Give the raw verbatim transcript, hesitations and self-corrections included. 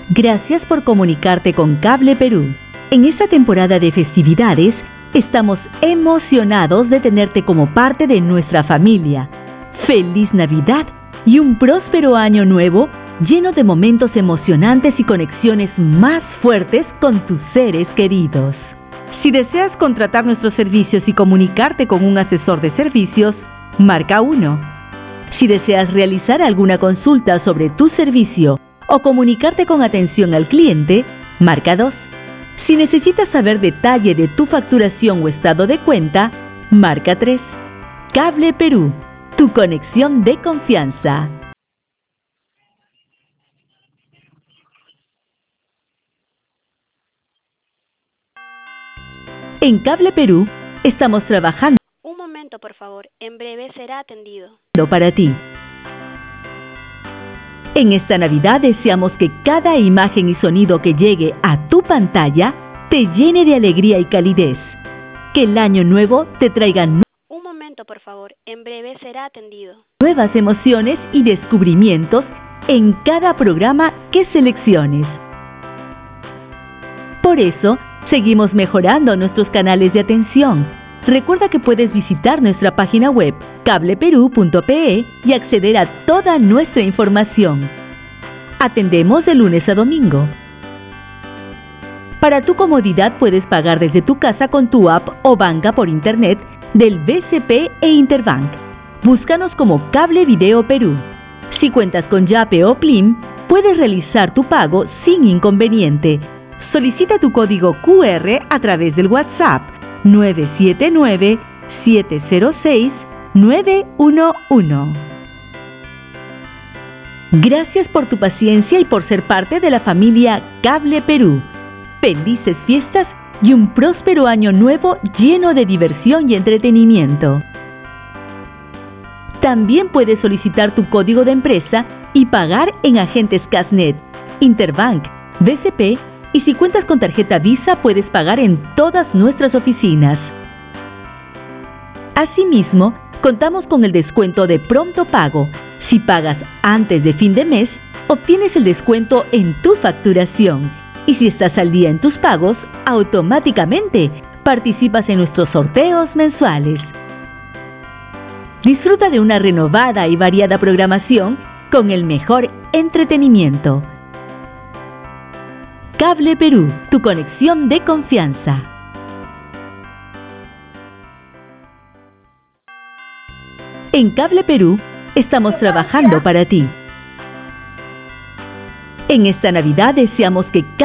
Gracias por comunicarte con Cable Perú. En esta temporada de festividades, estamos emocionados de tenerte como parte de nuestra familia. ¡Feliz Navidad y un próspero año nuevo lleno de momentos emocionantes y conexiones más fuertes con tus seres queridos! Si deseas contratar nuestros servicios y comunicarte con un asesor de servicios, marca uno. Si deseas realizar alguna consulta sobre tu servicio o comunicarte con atención al cliente, marca dos. Si necesitas saber detalle de tu facturación o estado de cuenta, marca tres. Cable Perú, tu conexión de confianza. En Cable Perú, estamos trabajando Un momento, por favor. En breve será atendido. para ti. En esta Navidad deseamos que cada imagen y sonido que llegue a tu pantalla te llene de alegría y calidez. Que el año nuevo te traiga nu- Un momento, por favor. En breve será atendido. nuevas emociones y descubrimientos en cada programa que selecciones. Por eso, seguimos mejorando nuestros canales de atención. Recuerda que puedes visitar nuestra página web cable perú punto pe y acceder a toda nuestra información. Atendemos de lunes a domingo. Para tu comodidad puedes pagar desde tu casa con tu app o banca por internet del B C P e Interbank. Búscanos como Cable Video Perú. Si cuentas con Yape o Plim, puedes realizar tu pago sin inconveniente. Solicita tu código Q R a través del WhatsApp nueve siete nueve, siete cero seis, nueve uno uno. Gracias por tu paciencia y por ser parte de la familia Cable Perú. Felices fiestas y un próspero año nuevo lleno de diversión y entretenimiento. También puedes solicitar tu código de empresa y pagar en agentes Casnet, Interbank, B C P, y si cuentas con tarjeta Visa puedes pagar en todas nuestras oficinas. Asimismo, contamos con el descuento de pronto pago. Si pagas antes de fin de mes, obtienes el descuento en tu facturación. Y si estás al día en tus pagos, automáticamente participas en nuestros sorteos mensuales. Disfruta de una renovada y variada programación con el mejor entretenimiento. Cable Perú, tu conexión de confianza. En Cable Perú, estamos trabajando para ti. En esta Navidad deseamos que